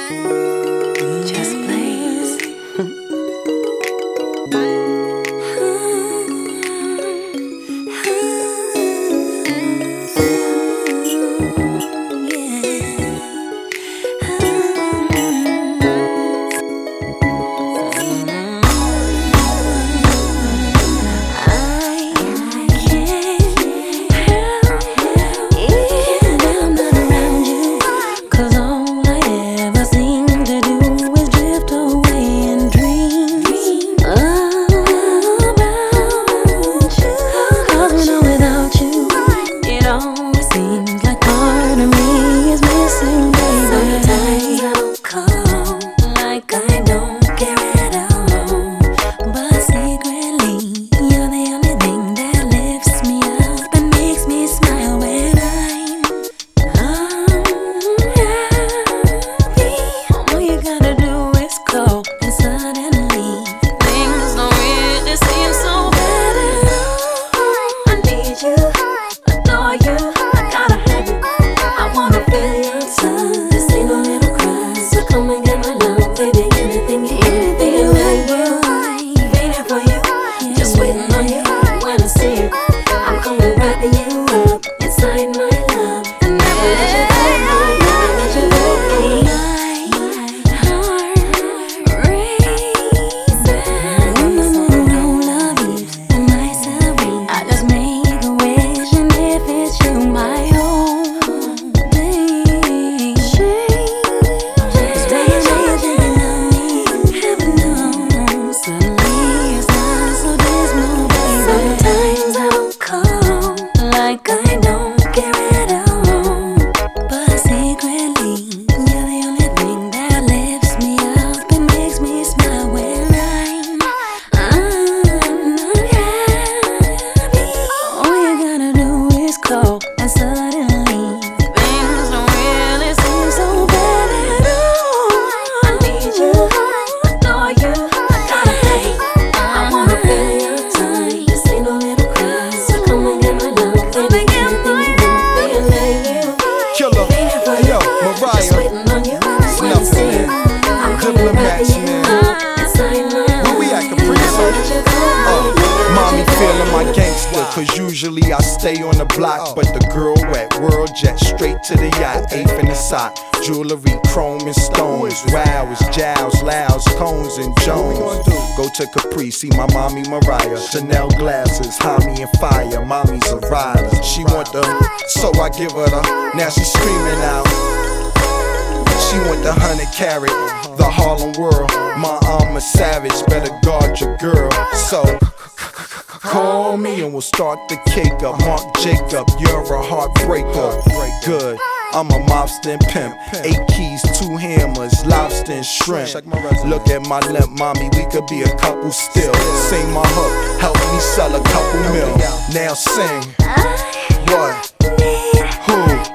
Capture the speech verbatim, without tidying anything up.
Just Blaze. Cause usually I stay on the block, but the girl at World Jet, straight to the yacht, eighth in the sock. Jewelry, chrome and stones, wow, it's Jowls, Lows, Cones and Jones. Go to Capri, see my mommy Mariah. Chanel glasses, Tommy and Fire, mommy's a rider. She want the, so I give her the, now she screaming out. She want the hundred carat, the Harlem World. My arm a savage, better guard your girl. So call me and we'll start the cake up. Mark Jacob, you're a heartbreaker. Good, I'm a mobster and pimp. Eight keys, two hammers, lobster and shrimp. Look at my limp, mommy, we could be a couple still. Sing my hook, help me sell a couple mil. Now sing. What? Who?